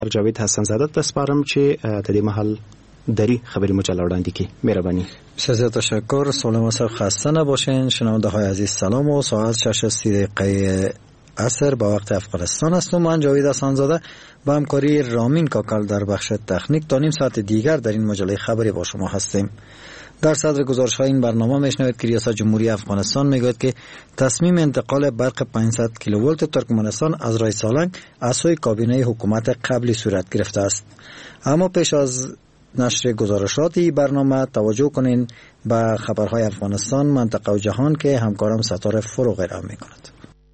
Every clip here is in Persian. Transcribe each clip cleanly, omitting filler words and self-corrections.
جاوید حسن زاده تسپارم چې د دې محل دری خبری مجله وړاندې کی. مهربانی. بسیار تشکر. سلام و خسته نباشین. شنونده های عزیز سلام و ساعت 6:30 عصر با وقت افغانستان است و من جاوید حسن زاده با همکاری رامین کاکل در بخش تکنیک تا نیم ساعت دیگر در این مجله خبری با شما هستیم. در صدر گزارش های این برنامه میشنوید که ریاست جمهوری افغانستان میگوید که تصمیم انتقال برق 500 کیلوولت ترکمنستان از رای سالنگ از سوی کابینه حکومت قبلی صورت گرفته است. اما پیش از نشر گزارشات این برنامه توجه کنین به خبرهای افغانستان، منطقه و جهان که همکارم ستاره فروغ ارائه میکند.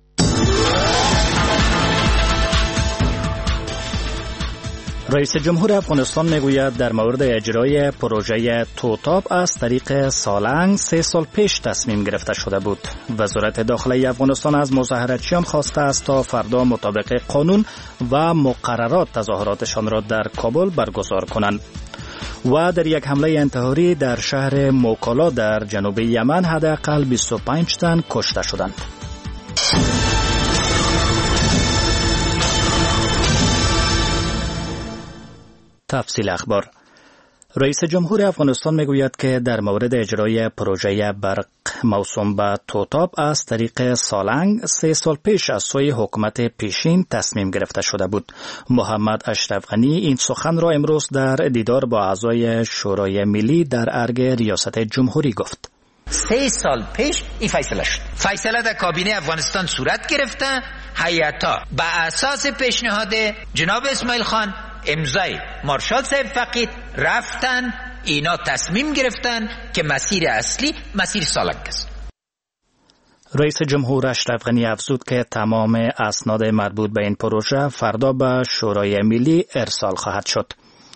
رئیس جمهور افغانستان میگوید در مورد اجرای پروژه توتاب از طریق سالنگ 3 سال پیش تصمیم گرفته شده بود. وزارت داخله افغانستان از مظاهراتچیان خواسته است تا فردا مطابق قانون و مقررات تظاهراتشان را در کابل برگزار کنند. و در یک حمله انتحاری در شهر موکالا در جنوب یمن حداقل 25 تن کشته شدند. تفصیل اخبار. رئیس جمهور افغانستان میگوید که در مورد اجرای پروژه برق موسوم به توتاب از طریق سالنگ 3 سال پیش از سوی حکومت پیشین تصمیم گرفته شده بود. محمد اشرف غنی این سخن را امروز در دیدار با اعضای شورای ملی در ارگ ریاست جمهوری گفت. 3 سال پیش این فیصله شد. فیصله در کابینه افغانستان صورت گرفته. هیئت‌ها به اساس پیشنهاد جناب اسماعیل خان امضای مارشال صاحب فقید رفتن، اینا تصمیم گرفتن که مسیر اصلی مسیر سالنگ است. رئیس جمهور اشرف غنی افزود که تمام اسناد مربوط به این پروژه فردا به شورای ملی ارسال خواهد شد.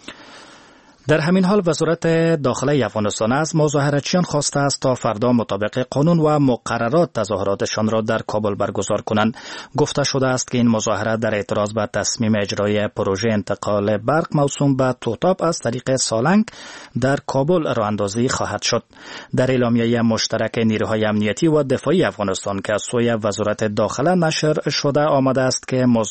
در همین حال وزارت داخله افغانستان از مظاهراتچیان خواسته است تا فردا مطابق قانون و مقررات تظاهراتشان را در کابل برگزار کنند. گفته شده است که این مظاهره در اعتراض به تصمیم اجرای پروژه انتقال برق موسوم به توتاب از طریق سالنگ در کابل راه اندازی خواهد شد. در اعلامیه مشترک نیروهای امنیتی و دفاعی افغانستان که از سوی وزارت داخله نشر شده آمده است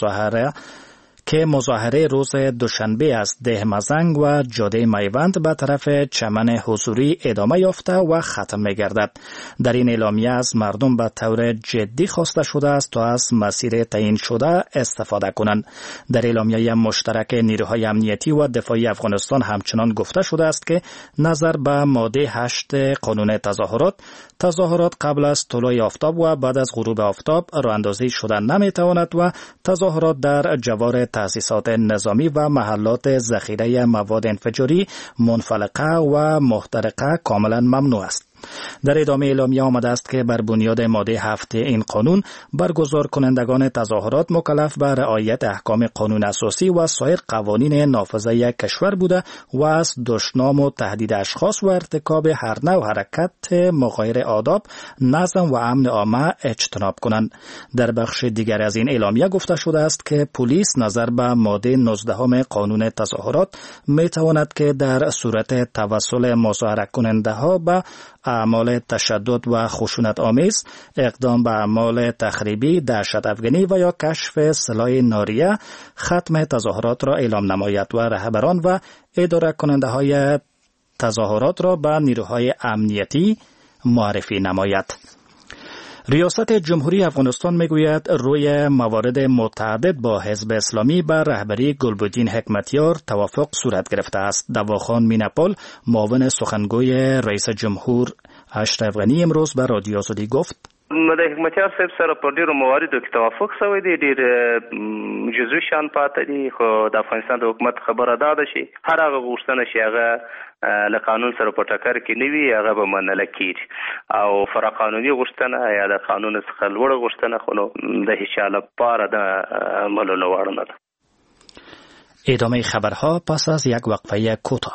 که مظاهره روز دوشنبه از ده مزنگ و جاده میوند به طرف چمن حضوری ادامه یافته و ختم می‌گردد. در این اعلامیه از مردم به طور جدی خواسته شده است تا از مسیر تعیین شده استفاده کنند. در اعلامیه مشترک نیروهای امنیتی و دفاعی افغانستان همچنان گفته شده است که نظر به ماده 8 قانون تظاهرات قبل از طلوع آفتاب و بعد از غروب آفتاب راه اندازی شدن نمی‌تواند و تظاهرات در جوار تأسیسات نظامی و محلات ذخیره مواد انفجاری منفلقه و محترقه کاملا ممنوع است. در ادامه اعلامیه آمده است که بر بنیاد ماده 7 این قانون برگزار کنندگان تظاهرات مکلف به رعایت احکام قانون اساسی و سایر قوانین نافذه کشور بوده و از دشنام و تهدید اشخاص و ارتکاب هر نوع حرکت مغایر آداب، نظم و امن عامه اجتناب کنند. در بخش دیگر از این اعلامیه گفته شده است که پلیس نظر به ماده 19 قانون تظاهرات می تواند که در صورت توسل مظاهره کننده ها به اعمال تشدد و خشونت آمیز، اقدام به اعمال تخریبی، دهشت افغانی و یا کشف سلاح ناریه ختم تظاهرات را اعلام نماید و رهبران و اداره کننده های تظاهرات را به نیروهای امنیتی معرفی نماید. ریاست جمهوری افغانستان میگوید روی موارد متعدد با حزب اسلامی بر رهبری گلبدین حکمتیار توافق صورت گرفته است. دواخان میناپول معاون سخنگوی رئیس جمهور اشرف غنی امروز به رادیو آزادی گفت د حکمتیار صاحب سره په ډیرو مواردو کې توافق شوی دی، ډیر جزوي شان پاتې دي، خو د افغانستان د حکومت خبره ده چې هر هغه غوښتنه چې هغه له قانون سره په ټکر کې نه وي هغه به منل کېږي، او فرا قانوني غوښتنه یا د قانون څخه لوړه غوښتنه خو نو د هیچ چا لپاره د منلو وړ نه ده. ادامه خبرها پس از یک وقفه کوتاه.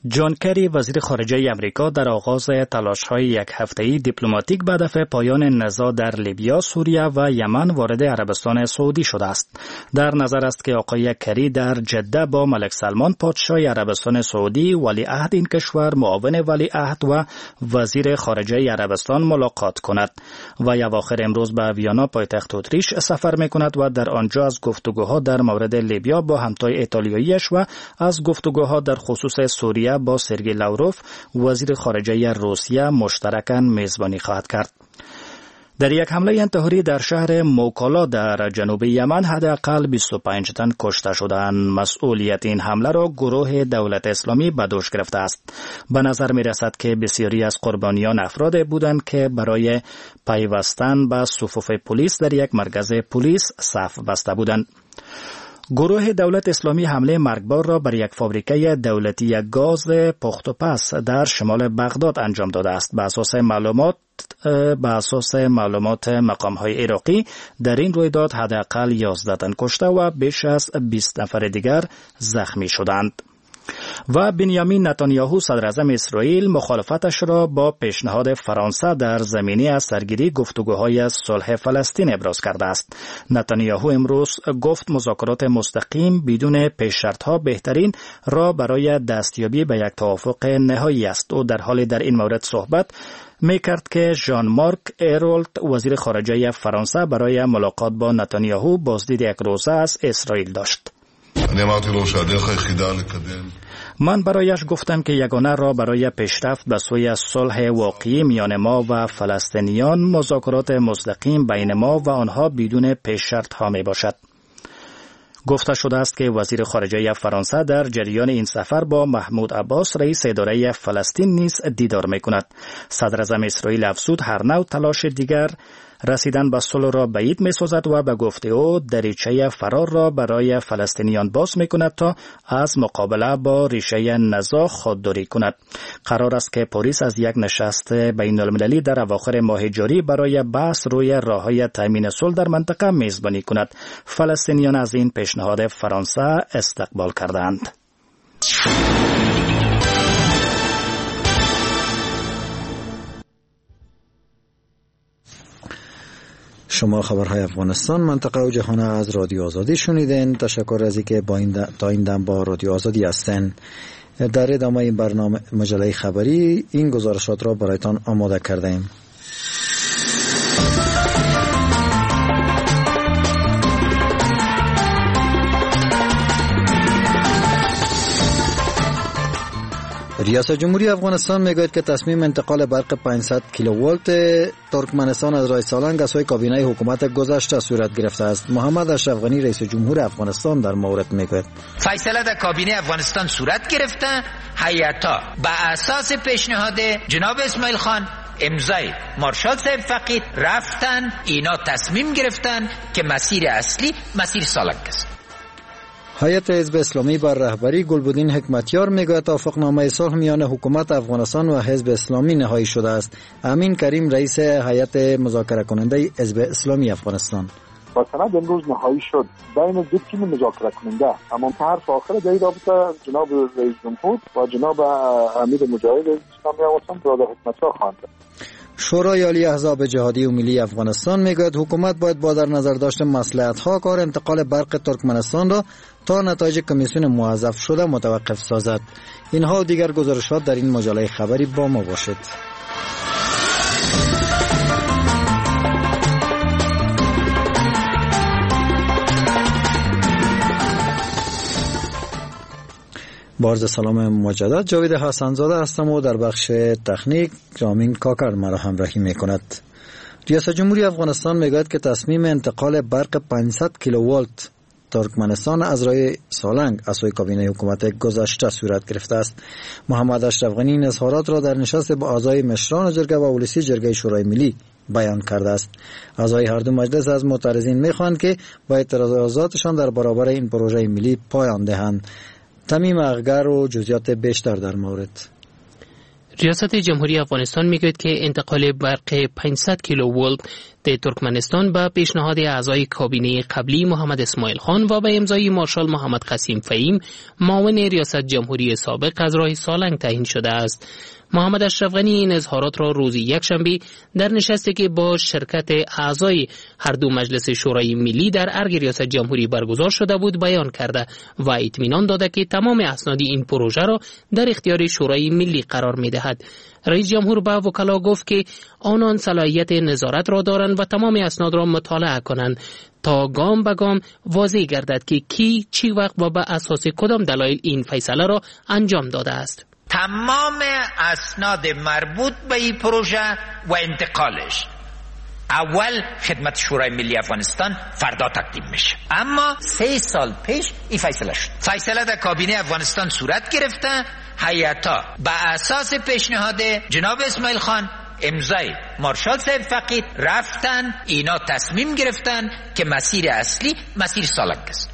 جان کری وزیر خارجه امریکا در آغاز تلاش‌های یک هفته‌ای دیپلماتیک به دفع پایان نزاع در لیبیا، سوریه و یمن وارد عربستان سعودی شده است. در نظر است که آقای کری در جده با ملک سلمان پادشاه عربستان سعودی، ولیعهد این کشور، معاون ولیعهد و وزیر خارجه عربستان ملاقات کند و اواخر امروز به ویانا پایتخت اتریش سفر می‌کند و در آنجا از گفتگوها در مورد لیبیا با همتای ایتالیایی‌اش و از گفتگوها در خصوص سوریه با سرگئی لاوروف وزیر خارجه روسیه مشترکاً میزبانی خواهد کرد. در یک حمله انتحاری در شهر موکالا در جنوب یمن حداقل 25 تن کشته شدند. مسئولیت این حمله را گروه دولت اسلامی به دوش گرفته است. به نظر می رسد که بسیاری از قربانیان افراد بودند که برای پیوستن به صفوف پلیس در یک مرکز پلیس صف بسته بودند. گروه دولت اسلامی حمله مرگبار را بر یک فابریکه دولتی گاز پخت و پس در شمال بغداد انجام داده است. به اساس معلومات مقام‌های عراقی در این رویداد حداقل 11 تن کشته و بیش از 20 نفر دیگر زخمی شدند. و بنیامین نتانیاهو صدر اعظم اسرائیل مخالفتش را با پیشنهاد فرانسه در زمینه از سرگیری گفتگوهای صلح فلسطین ابراز کرده است. نتانیاهو امروز گفت مذاکرات مستقیم بدون پیش‌شرط‌ها بهترین را برای دستیابی به یک توافق نهایی است. او در حال در این مورد صحبت می‌کرد که ژان مارک ایرولت وزیر خارجه فرانسه برای ملاقات با نتانیاهو بازدید یک روزه از اسرائیل داشت. من برایش گفتم که یگانه راه برای پیشرفت به سوی صلح واقعی میان ما و فلسطینیان مذاکرات مستقیم بین ما و آنها بدون پیش‌شرط ها می باشد. گفته شده است که وزیر خارجه فرانسه در جریان این سفر با محمود عباس رئیس اداره فلسطین نیز دیدار می کند. صدر اعظم اسرائیل افزود هر نوع تلاش دیگر رسیدن به صلح را بعید می سازد و به گفته او دریچه فرار را برای فلسطینیان باز می کند تا از مقابله با ریشه نزاع خودداری کند. قرار است که پاریس از یک نشست بین المللی در اواخر ماه جاری برای بحث روی راه‌های تامین صلح در منطقه میزبانی کند. فلسطینیان از این پیشنهاد فرانسه استقبال کردند. شما خبرهای افغانستان منطقه و جهان از رادیو آزادی شنیدین. تشکر از اینکه تا این دم با رادیو آزادی هستین. در ادامه این برنامه مجله خبری این گزارشات را برایتان آماده کردیم. ریاست جمهوری افغانستان میگوید که تصمیم انتقال برق 500 کیلوولت ترکمنستان از راه سالنگ از سوی کابینه حکومت گذشته صورت گرفته است. محمد اشرف غنی رئیس جمهور افغانستان در مورد میگوید فیصله در کابینه افغانستان صورت گرفته. هیئت‌ها به اساس پیشنهاد جناب اسماعیل خان امضای مارشال صاحب فقید رفتن، اینا تصمیم گرفتن که مسیر اصلی مسیر سالنگ است. هیئت حزب اسلامی بر رهبری گلبدین حکمتیار میگوید توافقنامه صلح میان حکومت افغانستان و حزب اسلامی نهایی شده است. امین کریم رئیس هیئت مذاکره کننده حزب اسلامی افغانستان: با سند امروز نهایی شد بین دو تیم مذاکره کننده، اما حرف آخر در این رابطه جناب رئیس جمهور و جناب امیر مجاهد اسلامی افغانستان برادر حکمتیار خواهند. شورای عالی احزاب جهادی و ملی افغانستان میگوید حکومت باید با در نظر داشتن مصلحت‌ها کار انتقال برق ترکمنستان را تا نتایج کمیسیون موظف شده متوقف سازد. اینها و دیگر گزارشات در این مجله خبری با ما باشد. با عرض سلام مجدد، جاوید حسنزاده هستم و در بخش تکنیک رامین کاکر مرا همراهی میکند. ریاست جمهوری افغانستان میگوید که تصمیم انتقال برق 500 کیلوولت ترکمنستان از راه سالنگ از سوی کابینه حکومت گذشته صورت گرفته است. محمد اشرف غنی این اظهارات را در نشست با اعضای مشران جرگه و اولسی جرگه شورای ملی بیان کرده است. اعضای هر دو مجلس از معترضین میخواهند که با اعتراضاتشان در برابر این پروژه ملی پایان دهند. تمیم اغگر و جزئیات بیشتر در مورد. ریاست جمهوری افغانستان میگوید که انتقال برق 500 کیلوولت ترکمنستان به پیشنهاد اعضای کابینه قبلی محمد اسماعیل خان و به امضای مارشال محمد قاسم فهیم معاون ریاست جمهوری سابق از راه سالنگ تعیین شده است. محمد اشرف غنی این اظهارات را روز یکشنبه در نشستی که با شرکت اعضای هر دو مجلس شورای ملی در ارگ ریاست جمهوری برگزار شده بود بیان کرده و اطمینان داده که تمام اسناد این پروژه را در اختیار شورای ملی قرار می‌دهد. رئیس جمهور به وکلا گفت که آنان صلاحیت نظارت را دارند و تمام اسناد را مطالعه کنند تا گام به گام واضح گردد که کی چی وقت و به اساس کدام دلایل این فیصله را انجام داده است. تمام اسناد مربوط به این پروژه و انتقالش اول خدمت شورای ملی افغانستان فردا تقدیم میشه، اما 3 سال پیش این فیصله شد. فیصله در کابینه افغانستان صورت گرفته، هیئت‌ها به اساس پیشنهاد جناب اسماعیل خان امضای مارشال صاحب فقید رفتن، اینا تصمیم گرفتن که مسیر اصلی مسیر سالنگ است.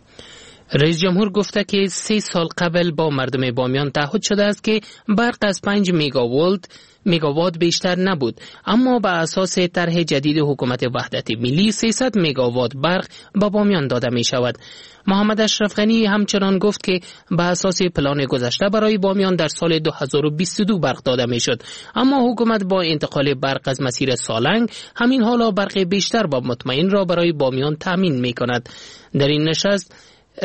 رئیس جمهور گفته که 3 سال قبل با مردم بامیان تعهد شده است که برق از 5 مگاوات بیشتر نبود، اما به اساس طرح جدید حکومت وحدت ملی 300 مگاوات برق به بامیان داده می شود. محمد اشرف غنی همچنان گفت که به اساس پلان گذشته برای بامیان در سال 2022 برق داده می شد، اما حکومت با انتقال برق از مسیر سالنگ همین حالا برق بیشتر و مطمئن را برای بامیان تامین می کند. در این نشست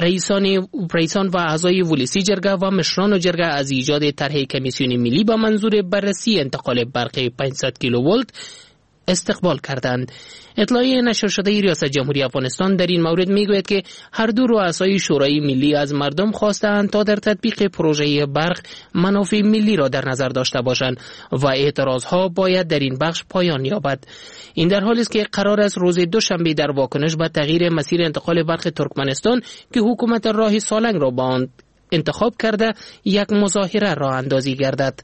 رئیسان و اعضای ولسی جرگه و مشران جرگه از ایجاد طرح کمیسیون ملی با منظور بررسی انتقال برق 500 کیلوولت استقبال کردند. اطلاعیه نشر شده ریاست جمهوری افغانستان در این مورد میگوید که هر دو رؤسای شورای ملی از مردم خواستند تا در تطبیق پروژه برق منافع ملی را در نظر داشته باشند و اعتراضها باید در این بخش پایان یابد. این در حالی است که قرار است روز دوشنبه در واکنش به تغییر مسیر انتقال برق ترکمنستان که حکومت راه سالنگ را با آن انتخاب کرده یک مظاهره راه اندازی گردد.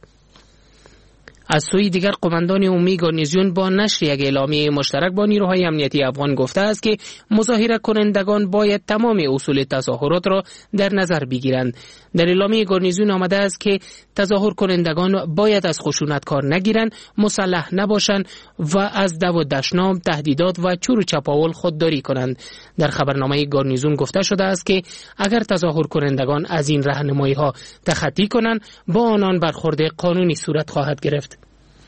از سوی دیگر قماندان عمومی گارنیزیون با نشر یک اعلامیه مشترک با نیروهای امنیتی افغان گفته است که مظاهره کنندگان باید تمام اصول تظاهرات را در نظر بگیرند. در اعلامیه گارنیزیون آمده است که تظاهر کنندگان باید از خشونت کار نگیرند، مسلح نباشند و از دو و دشنام، تهدیدات و چور و چپاول خودداری کنند. در خبرنامه گارنیزیون گفته شده است که اگر تظاهر کنندگان از این راهنمایی‌ها تخطی کنند با آنان برخورد قانونی صورت خواهد گرفت.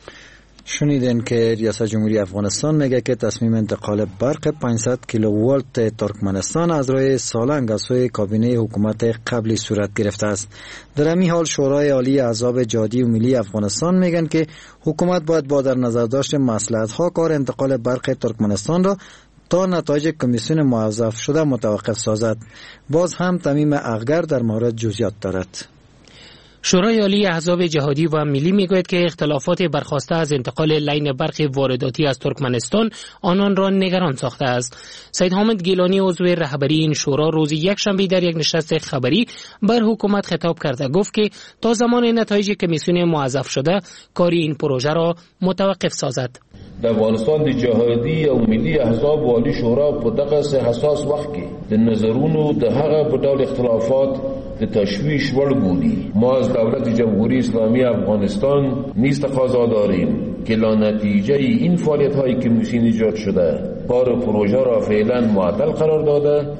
شنیدین که ریاست جمهوری افغانستان میگه که تصمیم انتقال برق 500 کیلوولت ترکمنستان از راه سالنگ از سوی کابینه حکومت قبلی صورت گرفته است. در همین حال شورای عالی احزاب جهادی و ملی افغانستان میگن که حکومت باید با در نظر داشت مصلحت‌ها کار انتقال برق ترکمنستان را تا نتایج کمیسیون موظف شده متوقف سازد. باز هم تمیم اخگر در مورد جزئیات دارد. شورای عالی احزاب جهادی و ملی میگوید که اختلافات برخاسته از انتقال لین برق وارداتی از ترکمنستان آنان را نگران ساخته است. سید حامد گیلانی عضو رهبری این شورا روز یکشنبه در یک نشست خبری بر حکومت خطاب کرده گفت که تا زمان نتایج کمیسیون موظف شده کار این پروژه را متوقف سازد. د افغانستان د جهادي او ملي احزاب والي شورا په دغه حساس وخت کې د نظرونو د هغه په ډول اختلافات د تشویش وړ بودي. ما از دولت جمهوری اسلامی افغانستان نیز تقاضا داریم که لا نتیجه این فعالیت‌های کمیسیون ایجاد شده کار پروژه را فعلا معطل قرار داده.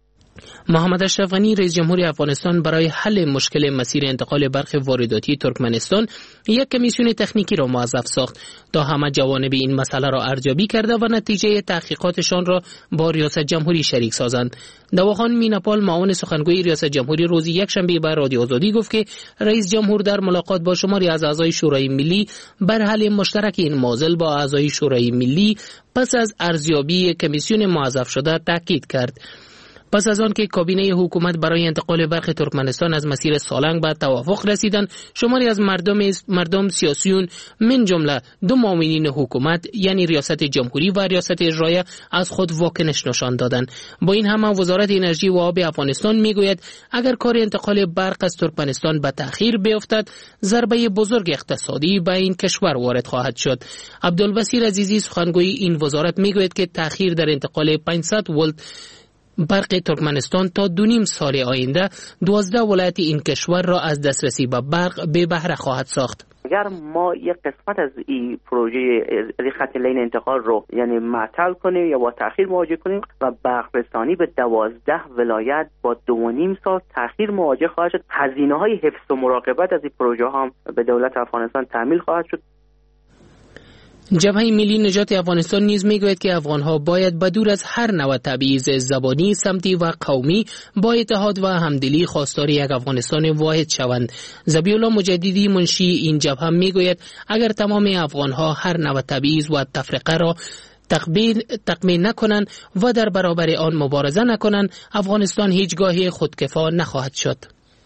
محمد اشرف غنی رئیس جمهوری افغانستان برای حل مشکل مسیر انتقال برق وارداتی ترکمنستان یک کمیسیون تکنیکی را موظف ساخت تا همه جوانب این مسئله را ارزیابی کرده و نتیجه تحقیقاتشان را با ریاست جمهوری شریک سازند. دواخان میناپال معاون سخنگوی ریاست جمهوری روز یکشنبه به رادیو آزادی گفت که رئیس جمهور در ملاقات با شماری از اعضای شورای ملی بر حل مشترک این معضل با اعضای شورای ملی پس از ارزیابی کمیسیون موظف شده تاکید کرد. پس از آن که کابینه حکومت برای انتقال برق ترکمنستان از مسیر سالنگ به توافق رسیدند، شماری از مردم سیاسیون من جمله دو معاونین حکومت یعنی ریاست جمهوری و ریاست اجرایه از خود واکنش نشان دادند. با این همه وزارت انرژی و آب افغانستان میگوید اگر کار انتقال برق از ترکمنستان به تأخیر بیفتد، ضربه بزرگ اقتصادی به این کشور وارد خواهد شد. عبدالبصیر عزیزی سخنگوی این وزارت میگوید که تأخیر در انتقال 500 ولت برق ترکمنستان تا 2.5 سال آینده 12 ولایت این کشور را از دسترسی به برق بی بهره خواهد ساخت. اگر ما یک قسمت از این پروژه از خط لین انتقال رو یعنی معطل کنیم یا با تاخیر مواجه کنیم و برق رسانی به 12 ولایت با 2.5 سال تاخیر مواجه خواهد شد، هزینه‌های حفظ و مراقبت از این پروژه هم به دولت افغانستان تحمیل خواهد شد. جبهه ملی نجات افغانستان نیز میگوید که افغانها باید بدور از هر نوع تبعیض زبانی، سمتی و قومی با اتحاد و همدلی خواستار یک افغانستان واحد شوند. ذبیح الله مجددی منشی این جبهه میگوید اگر تمام افغانها هر نوع تبعیض و تفرقه را تقبیل نکنند و در برابر آن مبارزه نکنند، افغانستان هیچگاه خودکفا نخواهد شد.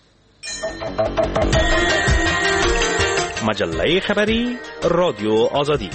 مجله خبری رادیو آزادی.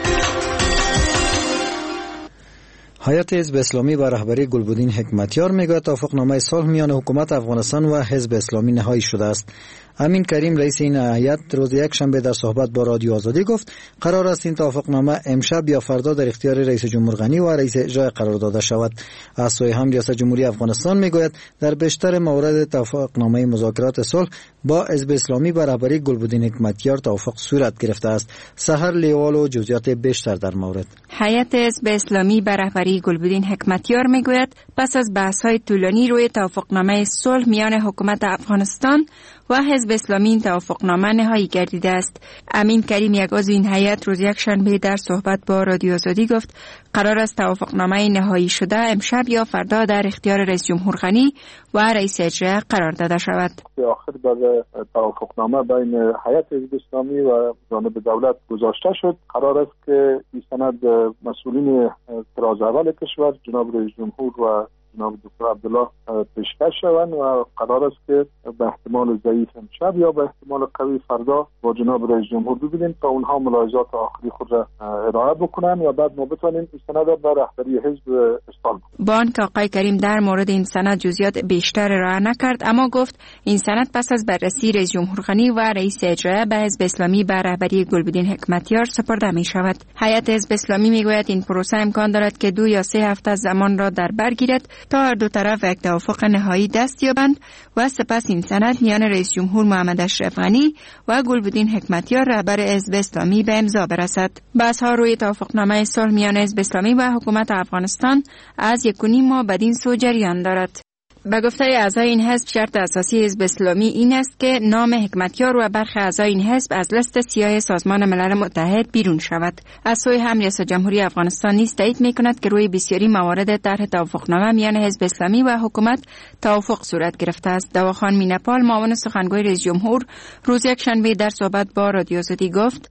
هیئت حزب اسلامی با رهبری گلبدین حکمتیار میگوید توافقنامه صلح میان حکومت افغانستان و حزب اسلامی نهایی شده است. امین کریم رئیس این هیئت روز یکشنبه در صحبت با رادیو آزادی گفت قرار است این توافقنامه امشب یا فردا در اختیار رئیس جمهور غنی و رئیس اجرایی قرار داده شود. از سوی هم ریاست جمهوری افغانستان میگوید در بیشتر موارد توافقنامه مذاکرات صلح با حزب اسلامی با رهبری گلبدین حکمتیار توافق صورت گرفته است. سحر لیوال و جزئیات بیشتر در مورد. هیئت حزب اسلامی با رهبری گلبدین حکمتیار میگوید پس از بحث‌های طولانی روی توافقنامه صلح میان حکومت افغانستان و حزب اسلامی این توافقنامه نهایی گردیده است. امین کریم یک عضو این هیئت روز یکشنبه در صحبت با رادیو آزادی گفت قرار است توافقنامه نهایی شده امشب یا فردا در اختیار رئیس جمهور غنی و رئیس اجرایی قرار داده شود. آخر بر توافقنامه بین هیئت حزب اسلامی و جانب دولت گذاشته شد. قرار است که این سند مسئولین طراز اول کشور جناب رئیس جمهور و جناب دکتر عبدالله پیشکش شوند و قرار است که به احتمال ضعیف امشب یا به احتمال قوی فردا با جناب رئیس جمهور ببینیم تا اونها ملاحظات آخری خود را ارائه بکنن و بعد ما بتوانیم این سند را به رهبری حزب ارسال کنیم. با آنکه آقای کریم در مورد این سند جزئیات بیشتر ارائه نکرد، اما گفت این سند پس از بررسی رئیس جمهور غنی و رئیس اجرایی به حزب اسلامی به رهبری گلبدین حکمتیار سپرده می شود. هیئت حزب اسلامی میگوید این پروسه امکان دارد که 2 یا 3 هفته زمان را در بر گیرد تا هر دو طرف یک توافق نهایی دست یابند و سپس این سند میان رئیس جمهور محمد اشرف غنی و گلبدین حکمتیار رهبر حزب اسلامی به امضا برسد. بحث‌ها روی توافقنامه صلح میان حزب اسلامی و حکومت افغانستان از 1.5 ماه بدین سو جریان دارد. به گفته اعضای این حزب شرط اساسی حزب اسلامی این است که نام حکمتیار و برخی اعضای این حزب از لیست سیاه سازمان ملل متحد بیرون شود. از سوی هم ریاست جمهوری افغانستان نیز تایید می‌کند که روی بسیاری موارد طرح توافقنامه میان حزب اسلامی و حکومت توافق صورت گرفته است. دواخان مینپال معاون سخنگوی رئیس جمهور روز یکشنبه در صحبت با رادیو آزادی گفت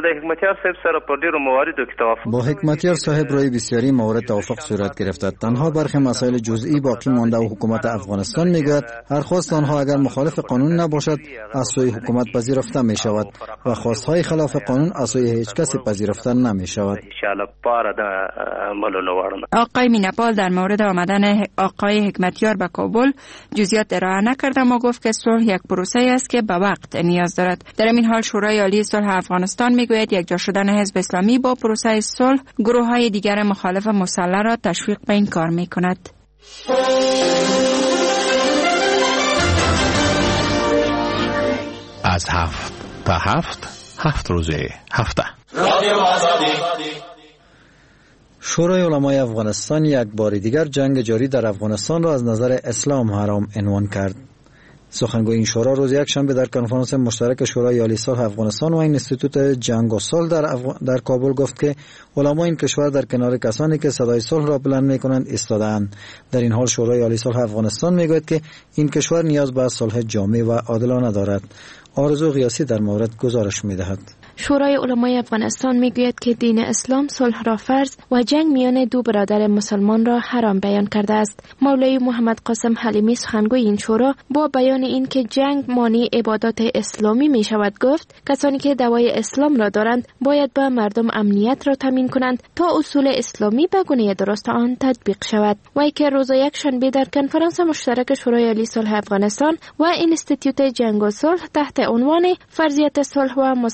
با حکمتیار صاحب روی بسیاری موارد توافق صورت گرفته. تنها برخی مسائل جزئی باقی مانده و حکومت افغانستان میگوید هر خواست آنها اگر مخالف قانون نباشد از سوی حکومت پذیرفته می شود و خواستهای خلاف قانون از سوی هیچ کس پذیرفته نمی شود. آقای مینپال در مورد آمدن آقای حکمتیار به کابل جزئیات ارائه نکرد اما گفت که صلح یک پروسه است که به وقت نیاز دارد. در این حال شورای عالی صلح افغانستان میگوید یکجا شدن حزب اسلامی با پروسه صلح گروه‌های دیگر مخالف مسلح را تشویق به این کار می‌کند. از 7 تا 7 روز هفته شورای علمای افغانستان یک بار دیگر جنگ جاری در افغانستان را از نظر اسلام حرام عنوان کرد. سخنگوی این شورا روز یکشنبه در کنفرانس مشترک شورای عالی صلح افغانستان و اینستیتوت جنگ و صلح در کابل گفت که علما این کشور در کنار کسانی که صدای صلح را بلند می‌کنند ایستاده‌اند. در این حال شورای عالی صلح افغانستان میگوید که این کشور نیاز به صلح جامع و عادلانه دارد. آرزو غیاثی در مورد گزارش می‌دهد. شورای علمای افغانستان میگوید که دین اسلام صلح را فرض و جنگ میان دو برادر مسلمان را حرام بیان کرده است. مولوی محمد قاسم حلیمی سخنگوی این شورا با بیان این که جنگ مانع عبادات اسلامی می شود گفت کسانی که دوای اسلام را دارند باید به مردم امنیت را تامین کنند تا اصول اسلامی به گونه درست آن تطبیق شود. وی که روز یکشنبه در کنفرانس مشترک شورای عالی صلح افغانستان و اینستیتوت جنگ و صلح تحت عنوان فرضیت صلح و مصالحه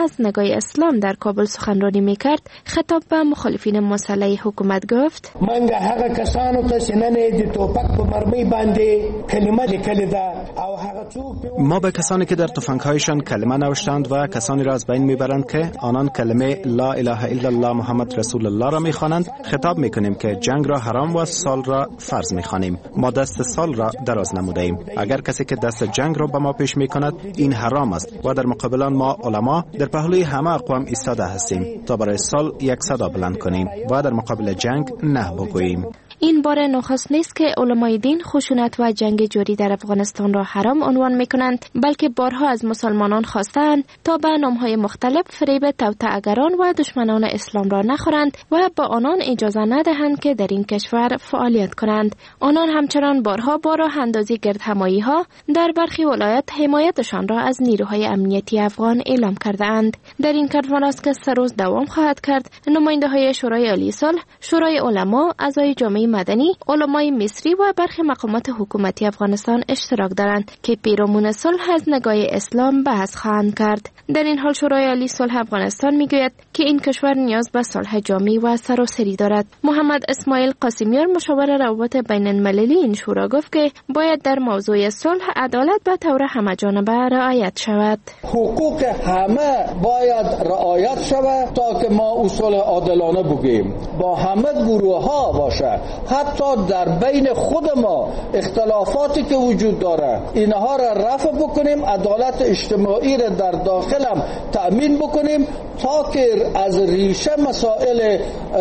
از نگاه اسلام در کابل سخنرانی میکرد، خطاب به مخالفین مسلح حکومت گفت: من هغه کسانو ته سننه د توپک په مرمۍ باندې کلمه لیکلې ده او هغه څوک ما به کسانی که در تفنگ‌هایشان کلمه نوشتند و کسانی را از بین میبرند که آنان کلمه لا اله الا الله محمد رسول الله را میخوانند خطاب میکنیم که جنگ را حرام و سال را فرض میخوانیم. ما دست سال را دراز نمودیم. اگر کسی که دست جنگ را به ما پیش میکند این حرام است و در مقابل آن ما علما در پهلوی همه اقوام ایستاده هستیم تا برای سال یک صدا بلند کنیم و در مقابل جنگ نه بگوییم. این بار نخست نیست که علمای دین خشونت و جنگ جاری در افغانستان را حرام عنوان میکنند، بلکه بارها از مسلمانان خواستند تا به نامهای مختلف فریب توطئه‌گران و دشمنان اسلام را نخورند و با آنان اجازه ندهند که در این کشور فعالیت کنند. آنان همچنان بارها با راه اندازی گردهمایی ها در برخی ولایات حمایتشان را از نیروهای امنیتی افغان اعلام کرده‌اند. در این کنفرانس که 3 روز دوام خواهد کرد، نماینده های شورای عالی صلح، شورای علما، اعضای جامعه مدنی، علمای مصری و برخی مقامات حکومتی افغانستان اشتراک دارند که پیرامون صلح از نگاه اسلام بحث خواهند کرد. در این حال شورای عالی صلح افغانستان میگوید که این کشور نیاز به صلح جامع و سراسری دارد. محمد اسماعیل قاسمیار، مشاور روابط بین المللی این شورا، گفت که باید در موضوع صلح عدالت به طور همه‌جانبه رعایت شود. حقوق همه باید رعایت شود تا که ما اصول عادلانه بگیم، با همه گروه ها باشه، حتی در بین خود ما اختلافاتی که وجود داره اینها را رفع بکنیم، عدالت اجتماعی را در داخلم تأمین بکنیم تا که از ریشه مسائل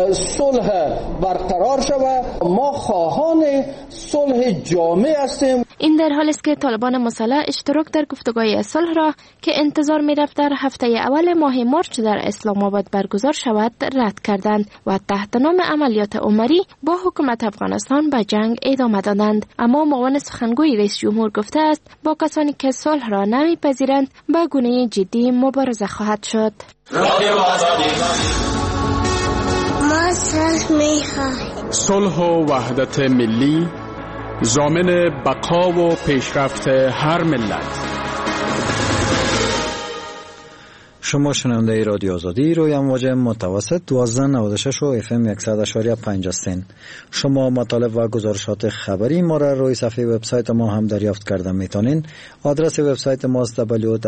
صلح برقرار شود. ما خواهان صلح جامع هستیم. این در حالی است که طالبان مسلح اشتراک در گفتگوهای صلح را که انتظار می‌رفت در هفته اول ماه مارچ در اسلام آباد برگزار شود رد کردند و تحت نام عملیات عمری با حکومت افغانستان به جنگ ادامه دادند. اما معاون سخنگوی رئیس جمهور گفته است با کسانی که صلح را نمی‌پذیرند به گونه جدی مبارزه خواهد شد. ما صلح می‌خواهیم. صلح و وحدت ملی ضامن بقا و پیشرفت هر ملت. شما شنونده رادیو آزادی روی امواج متوسط 1296 و FM 100.5 شما مطالب و گزارشات خبری ما را روی صفحه وبسایت ما هم دریافت کرده میتونین. آدرس وبسایت ما است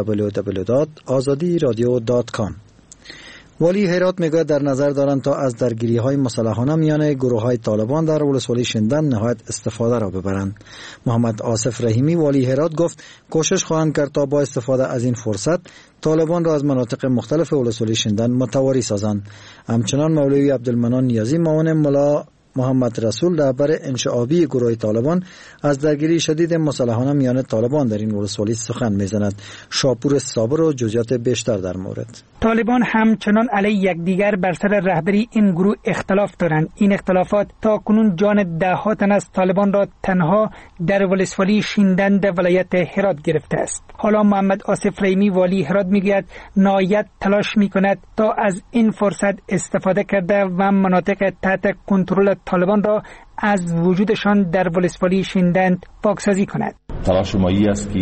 www.azadiradio.com. والی هرات میگوید در نظر دارند تا از درگیری های مسلحانه میان گروه های طالبان در ولسوالی شندن نهایت استفاده را ببرند. محمد آصف رحیمی والی هرات گفت کوشش خواهند کرد تا با استفاده از این فرصت طالبان را از مناطق مختلف ولسوالی شندن متواری سازند. همچنان مولوی عبدالمنان نیازی معاون ملا محمد رسول رهبر انشعابی گروه طالبان از درگیری شدید مسلحانه میان طالبان در این ولسوالی سخن میزند. شاپور صابر و جزئیات بیشتر در مورد. طالبان همچنان علیه یکدیگر بر سر رهبری این گروه اختلاف دارند. این اختلافات تا کنون جان ده‌ها تن از طالبان را تنها در ولسوالی شیندند ولایت هرات گرفته است. حالا محمد آصف رحیمی والی هرات میگوید نهایت تلاش میکند تا از این فرصت استفاده کرده و مناطق تحت کنترل طالبان را از وجودشان در ولسوالی شیندند پاکسازی کند. تلاش ما است که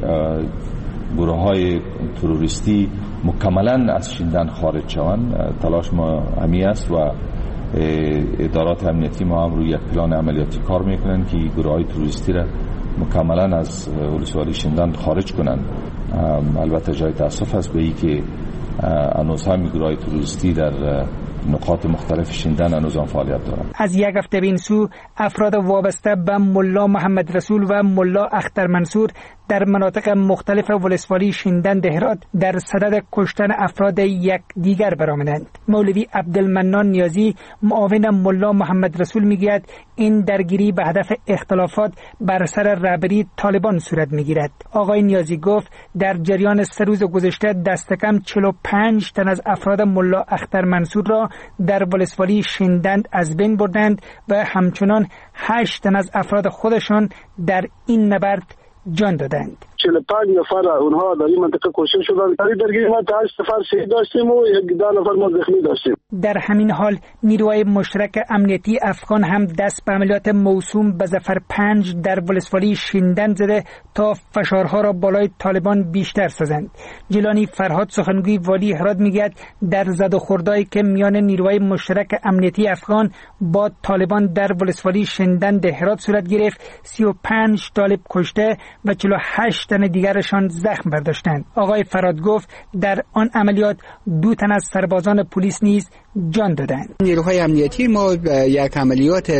گروه‌های تروریستی مکملاً از شیندن خارج شوند. تلاش ما همی است و ادارات امنیتی ما هم روی یک پلان عملیاتی کار میکنند که گروه‌های تروریستی را مکملاً از ولسوالی شیندن خارج کنند. البته جای تأسف است به این که هنوز هم گروه‌های تروریستی در نقاط مختلف شیندن هنوز هم فعالیت دارند. از یک هفته به این سو افراد وابسته به ملا محمد رسول و ملا اختر منصور در مناطق مختلف ولسوالی شیندن هرات در صدد کشتن افراد یک دیگر برآمدند. مولوی عبدالمنان نیازی معاون ملا محمد رسول میگوید این درگیری به هدف اختلافات بر سر رهبری طالبان صورت میگیرد. آقای نیازی گفت در جریان 3 روز گذشته دست کم 45 تن از افراد ملا اختر منصور را در ولسوالی شیندن از بین بردند و همچنان 8 تن از افراد خودشان در این نبرد جان دادند. 45 نفر اونها در این منطقه کشته شدند. در این درگیری ما 8 نفر شهید داشتیم و 11 نفر ما زخمی داشتیم. در همین حال نیروهای مشترک امنیتی افغان هم دست به عملیات موسوم به ظفر 5 در ولسوالی شیندن زده تا فشارها را بالای طالبان بیشتر سازند. جیلانی فرهاد سخنگوی والی هرات میگوید در زد و خوردایی که میان نیروهای مشترک امنیتی افغان با طالبان در ولسوالی شیندن هرات صورت گرفت 35 طالب کشته و 48 تن دیگرشان زخم برداشتند. آقای فرهاد گفت در آن عملیات 2 تن از سربازان پلیس نیز جان دادند. نیروهای امنیتی ما یک عملیات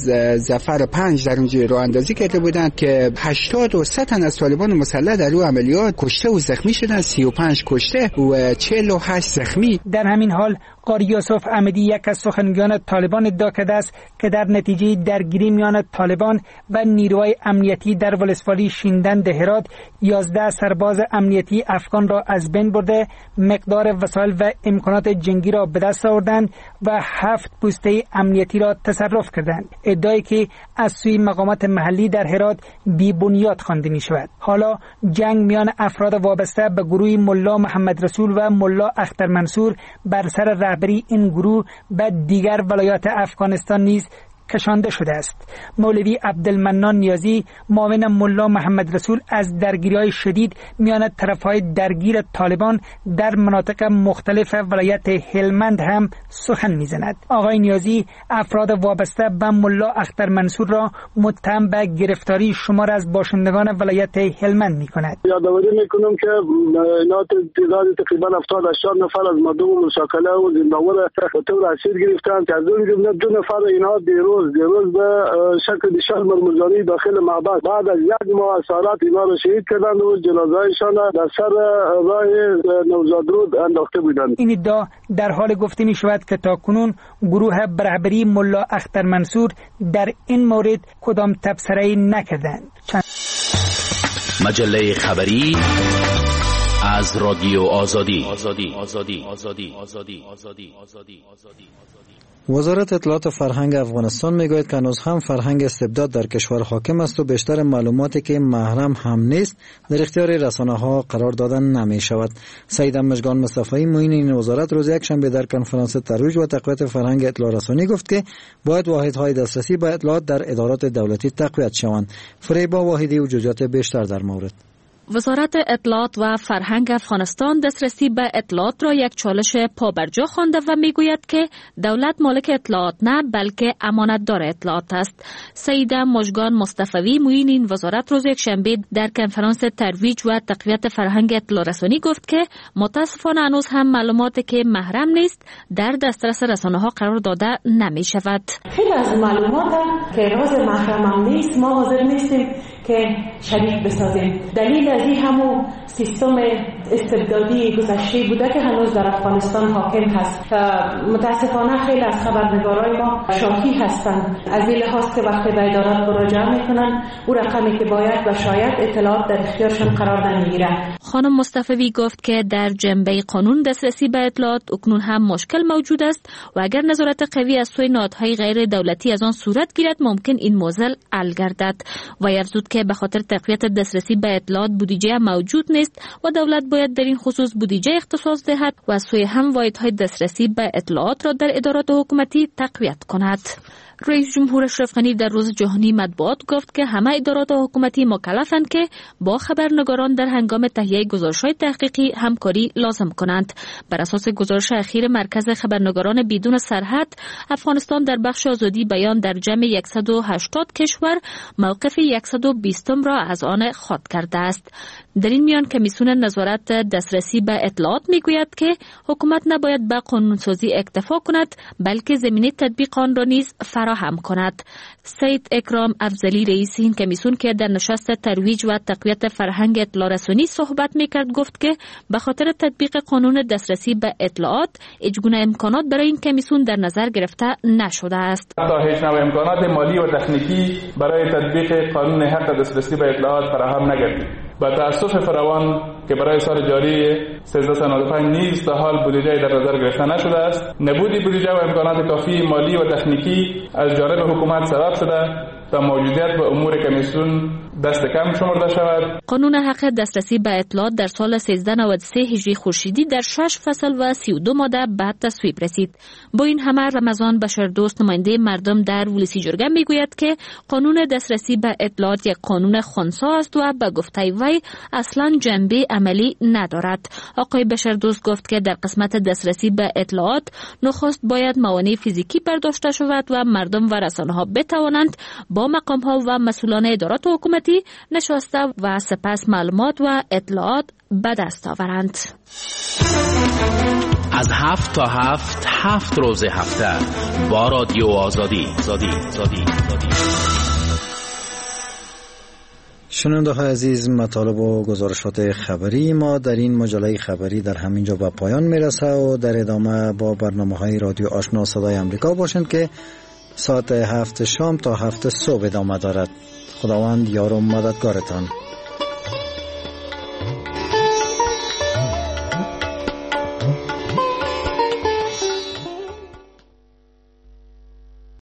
ظفر 5 در اونجا راه اندازی کرده بودند که 83 تن از طالبان مسلح در اون عملیات کشته و زخمی شدند، 35 کشته و 48 زخمی. در همین حال قاری یوسف احمدی یک از سخنگویان طالبان ادعا کرده است که در نتیجه درگیری میان طالبان و نیروهای امنیتی در ولسوالی شیندن هرات 11 سرباز امنیتی افغان را از بین برده، مقدار وسایل و امکانات جنگی را به دست آوردند و 7 پوسته امنیتی را تصرف کردند. ادعایی که از سوی مقامات محلی در هرات بی بنیاد خوانده می شود. حالا جنگ میان افراد وابسته به گروه ملا محمد رسول و ملا اختر منصور بر سر رهبری این گروه به دیگر ولایات افغانستان نیز کشانده شده است. مولوی عبدالمنان نیازی معاون ملا محمد رسول از درگیری‌های شدید میان طرف‌های درگیر طالبان در مناطق مختلف ولایت هلمند هم سخن می‌زند. آقای نیازی افراد وابسته به ملا اختر منصور را متهم به گرفتاری شمار از باشندگان ولایت هلمند می‌کند. یادآوری می‌کنم که اینا تعداد تقریباً 70-80 نفر از مردم مشاکله و زندانور خطر اسیر گرفتند که از اون جمله 2 نفر اینها دیروز به شکل شهر مرموزانی داخل معبد بعد از 1 ماه اسارت اینا را شهید کردند و جنازه‌شان در سر راه نوزادرود انداخته بودند. این ادعا در حال گفته می شود که تاکنون گروه برهبری ملا اختر منصور در این مورد کدام تبصره‌ای نکردند. مجله خبری از رادیو آزادی. وزارت اطلاعات و فرهنگ افغانستان میگوید که هنوز هم فرهنگ استبداد در کشور حاکم است و بیشتر معلوماتی که محرم هم نیست در اختیار رسانه‌ها قرار دادن نمی شود. سید مژگان مصطفی معین این وزارت روز یکشنبه در کنفرانس ترویج و تقویت فرهنگ اطلاع رسانی گفت که باید واحدهای دسترسی به اطلاعات در ادارات دولتی تقویت شوند. فریبا واحدی و جزئیات بیشتر در مورد. وزارت اطلاعات و فرهنگ افغانستان دسترسی به اطلاعات را یک چالش پابرجا خوانده و میگوید که دولت مالک اطلاعات نه بلکه امانتدار اطلاعات است. سید مژگان مصطفی معین این وزارت روز یکشنبه در کنفرانس ترویج و تقویت فرهنگ اطلاع رسانی گفت که متاسفانه هنوز هم معلوماتی که محرم نیست در دسترس رسانه‌ها قرار داده نمی شود. خیلی از معلومات که راز محرم نیست ما حاضر نیستیم که شریک بسازیم. دلیل از این همون سیستم استبدادی گذشته بوده که هنوز در افغانستان حاکم هست. متاسفانه خیلی از خبرنگارای ما شاکی هستند از این لحاظ که وقتی به ادارات مراجعه میکنن او رقمی که باید و شاید اطلاعات در اختیارشان قرار نمیگیره. خانم مصطفی گفت که در جنبه قانون دسترسی به اطلاعات اکنون هم مشکل موجود است و اگر نظارت قوی از سوی نهادهای غیر دولتی از آن صورت گیرد ممکن این موزل حل گردد و افزود که به خاطر تقویت دسترسی به اطلاعات بودجه موجود نیست و دولت باید در این خصوص بودجه اختصاص دهد و از سوی هم واحدهای دسترسی به اطلاعات را در ادارات حکومتی تقویت کند. رئیس جمهور اشرف غنی در روز جهانی مطبوعات گفت که همه ادارات حکومتی مکلفند که با خبرنگاران در هنگام تهیه گزارش‌های تحقیقی همکاری لازم کنند. بر اساس گزارش اخیر مرکز خبرنگاران بدون سرحد، افغانستان در بخش آزادی بیان در جمع 180 کشور موقف 120 را از آن خود کرده است. در این میان کمیسیون نظارت دسترسی به اطلاعات میگوید که حکومت نباید به قانونسازی اکتفا کند بلکه زمینه تطبیق آن را نیز فراهم کند. سید اکرام افضلی رئیس این کمیسیون که در نشست ترویج و تقویت فرهنگ اطلاع رسانی صحبت میکرد گفت که به خاطر تطبیق قانون دسترسی به اطلاعات هیچگونه امکانات برای این کمیسیون در نظر گرفته نشده است. حتی هیچ نوع امکانات مالی و تکنیکی برای تطبیق قانون حق دسترسی به اطلاعات فراهم نگردید. با تأسف فراوان که برای سال جاری 1395 نیز تا حال بودجه در نظر گرفته نشده است. نبودی بودجه و امکانات کافی مالی و تکنیکی از جانب حکومت سبب شده تا موجودیت و امور کمیسیون دست کم شمرده شود. قانون حق دسترسی به اطلاعات در سال 1393 هجری خورشیدی در 6 فصل و 32 ماده به تصویب رسید. با این همه رمضان بشردوست نماینده مردم در ولسی جرگه میگوید که قانون دسترسی به اطلاعات یک قانون خنثی است و به گفته وی اصلا جنبه عملی ندارد. آقای بشردوست گفت که در قسمت دسترسی به اطلاعات نخست باید موانع فیزیکی برداشته شود و مردم و رسانه‌ها بتوانند با مقام‌ها و مسئولان ادارات حکومتی نشسته و سپس معلومات و اطلاعات به دست آورند. از 7 تا 7 روز هفته با رادیو آزادی. شنونده های عزیز، مطالب و گزارشات خبری ما در این مجله خبری در همینجا به پایان میرسه و در ادامه با برنامه های رادیو آشنا صدای امریکا باشند که ساعت 7 شام تا 7 صبح ادامه دارد. خداوند یار و مددگارتان.